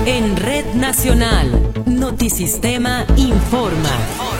En Red Nacional, Notisistema informa.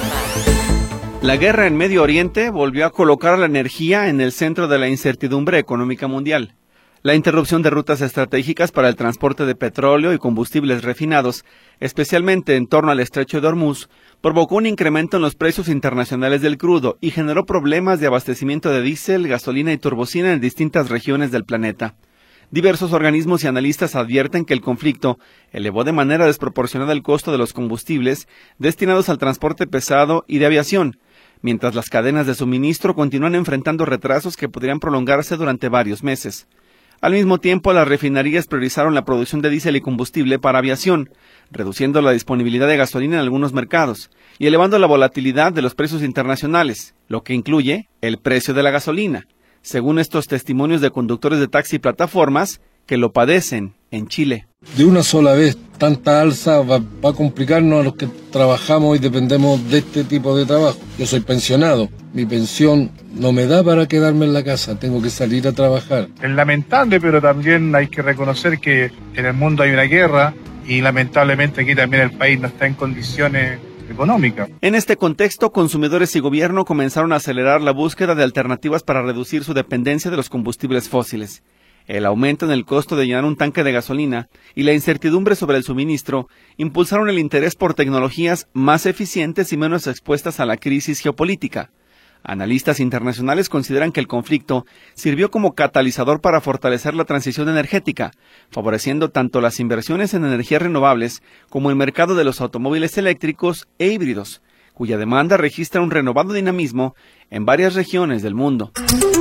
La guerra en Medio Oriente volvió a colocar la energía en el centro de la incertidumbre económica mundial. La interrupción de rutas estratégicas para el transporte de petróleo y combustibles refinados, especialmente en torno al estrecho de Hormuz, provocó un incremento en los precios internacionales del crudo y generó problemas de abastecimiento de diésel, gasolina y turbocina en distintas regiones del planeta. Diversos organismos y analistas advierten que el conflicto elevó de manera desproporcionada el costo de los combustibles destinados al transporte pesado y de aviación, mientras las cadenas de suministro continúan enfrentando retrasos que podrían prolongarse durante varios meses. Al mismo tiempo, las refinerías priorizaron la producción de diésel y combustible para aviación, reduciendo la disponibilidad de gasolina en algunos mercados y elevando la volatilidad de los precios internacionales, lo que incluye el precio de la gasolina, según estos testimonios de conductores de taxi y plataformas que lo padecen en Chile. De una sola vez, tanta alza va a complicarnos a los que trabajamos y dependemos de este tipo de trabajo. Yo soy pensionado, mi pensión no me da para quedarme en la casa, tengo que salir a trabajar. Es lamentable, pero también hay que reconocer que en el mundo hay una guerra y lamentablemente aquí también el país no está en condiciones económica. En este contexto, consumidores y gobierno comenzaron a acelerar la búsqueda de alternativas para reducir su dependencia de los combustibles fósiles. El aumento en el costo de llenar un tanque de gasolina y la incertidumbre sobre el suministro impulsaron el interés por tecnologías más eficientes y menos expuestas a la crisis geopolítica. Analistas internacionales consideran que el conflicto sirvió como catalizador para fortalecer la transición energética, favoreciendo tanto las inversiones en energías renovables como el mercado de los automóviles eléctricos e híbridos, cuya demanda registra un renovado dinamismo en varias regiones del mundo.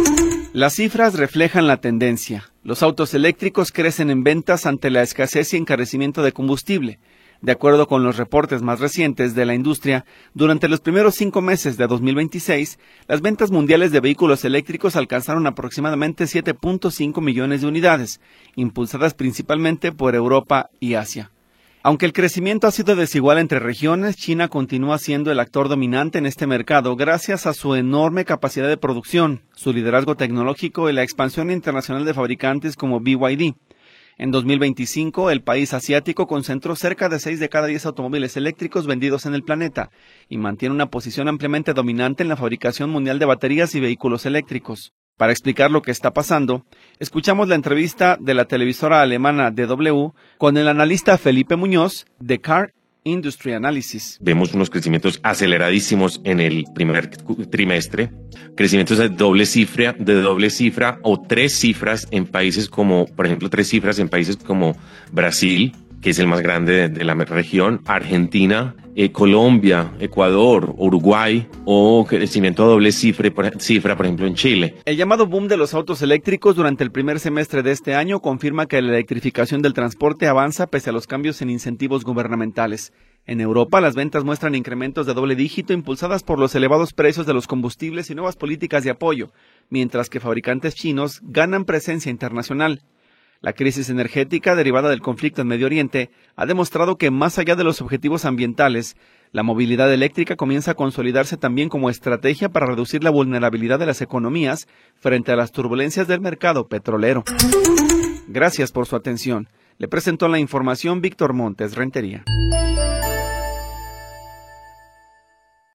Las cifras reflejan la tendencia. Los autos eléctricos crecen en ventas ante la escasez y encarecimiento de combustible. De acuerdo con los reportes más recientes de la industria, durante los primeros 5 meses de 2026, las ventas mundiales de vehículos eléctricos alcanzaron aproximadamente 7.5 millones de unidades, impulsadas principalmente por Europa y Asia. Aunque el crecimiento ha sido desigual entre regiones, China continúa siendo el actor dominante en este mercado gracias a su enorme capacidad de producción, su liderazgo tecnológico y la expansión internacional de fabricantes como BYD. En 2025, el país asiático concentró cerca de 6 de cada 10 automóviles eléctricos vendidos en el planeta y mantiene una posición ampliamente dominante en la fabricación mundial de baterías y vehículos eléctricos. Para explicar lo que está pasando, escuchamos la entrevista de la televisora alemana DW con el analista Felipe Muñoz de Car Industry Analysis. Vemos unos crecimientos aceleradísimos en el primer trimestre, crecimientos de doble cifra o 3 cifras en países como, por ejemplo, 3 cifras en países como Brasil, que es el más grande de la región, Argentina, Colombia, Ecuador, Uruguay, o crecimiento a doble cifra, por ejemplo, en Chile. El llamado boom de los autos eléctricos durante el primer semestre de este año confirma que la electrificación del transporte avanza pese a los cambios en incentivos gubernamentales. En Europa, las ventas muestran incrementos de doble dígito impulsadas por los elevados precios de los combustibles y nuevas políticas de apoyo, mientras que fabricantes chinos ganan presencia internacional. La crisis energética derivada del conflicto en Medio Oriente ha demostrado que más allá de los objetivos ambientales, la movilidad eléctrica comienza a consolidarse también como estrategia para reducir la vulnerabilidad de las economías frente a las turbulencias del mercado petrolero. Gracias por su atención. Le presentó la información Víctor Montes Rentería.